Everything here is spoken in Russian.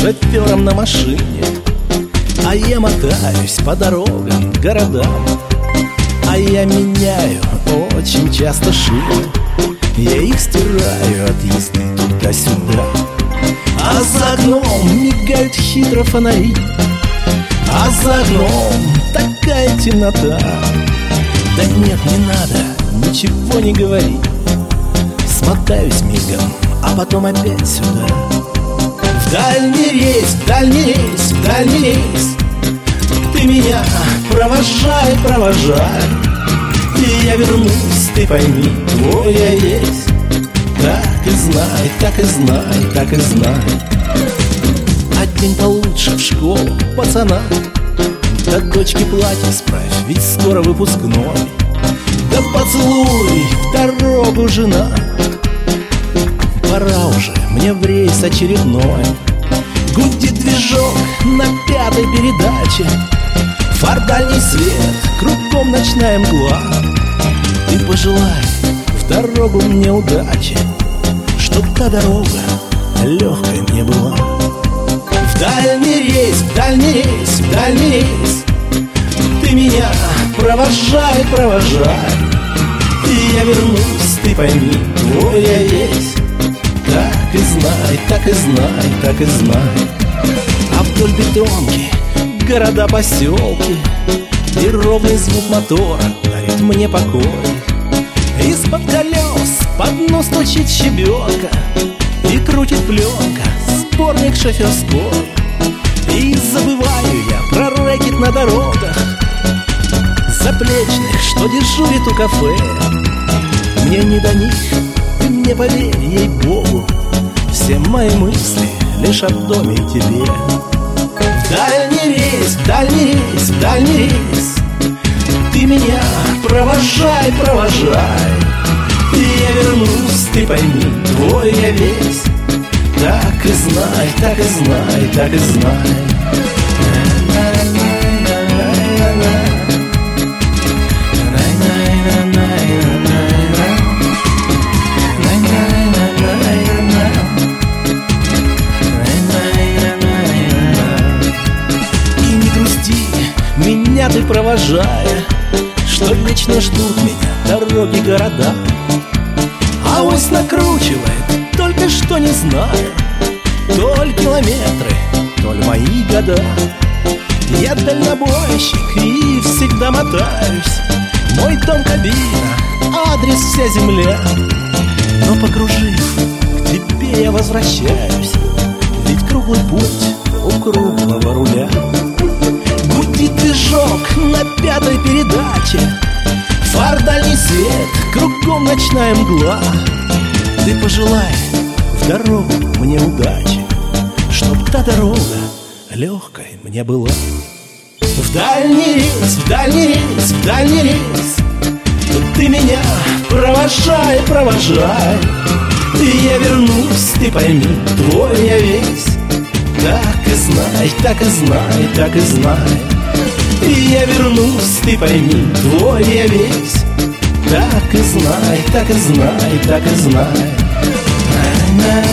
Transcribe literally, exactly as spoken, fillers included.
шофером на машине, а я мотаюсь по дорогам, городам. А я меняю очень часто шины, я их стираю от езды туда-сюда. А за окном мигают хитро фонари, а за окном такая темнота. Да нет, не надо, ничего не говори. Смотаюсь мигом, а потом опять сюда. В дальний рейс, в дальний рейс, в дальний рейс. Ты меня провожай, провожай. И я вернусь, ты пойми, твой я есть. Так и знай, так и знай, так и знай. А день получше в школу, пацана. Да дочке платье справь, ведь скоро выпускной. Да поцелуй в дорогу, жена. Пора уже мне в рейс очередной. Гудит движок на пятой передаче. Фар дальний свет, кругом ночная мгла. Ты пожелай в дорогу мне удачи, чтоб та дорога легкой мне была. В дальний рейс, в дальний рейс, в дальний рейс. Ты меня провожай, провожай. И я вернусь, ты пойми, твой я есть. Так и знай, так и знай, так и знай. А вдоль бетонки города, поселки, и ровный звук мотора дарит мне покой. Из-под колес под нос стучит щебенка, и крутит пленка сборник шоферской. И забываю я про рэкет на дорогах заплечных, что дежурит у кафе. Мне не до них, ты мне поверь, ей-богу, все мои мысли лишь о доме и тебе. В дальний рейс, в дальний рейс, в дальний рейс. Ты меня провожай, провожай. И я вернусь, ты пойми, твой я весь. Так и знай, так и знай, так и знай. И не грусти, меня ты провожая, что вечно ждут меня дороги, города. А ось накручивает, только что не зная, то ли километры, то ли мои года. Я дальнобойщик и всегда мотаюсь. Мой дом кабина, адрес вся земля. Но покружив, к тебе я возвращаюсь, ведь круглый путь у круглого руля. Гудит движок на пятой передаче, фар дальний свет, кругом ночная мгла. Ты пожелай в дорогу мне удачи, чтоб та дорога легкой мне была. В дальний рейс, в дальний рейс, в дальний рейс. Ты меня провожай, провожай. И я вернусь, ты пойми, твой я весь. Так и знай, так и знай, так и знай. И я вернусь, ты пойми, твой я весь. Так и знай, так и знай, так и знай.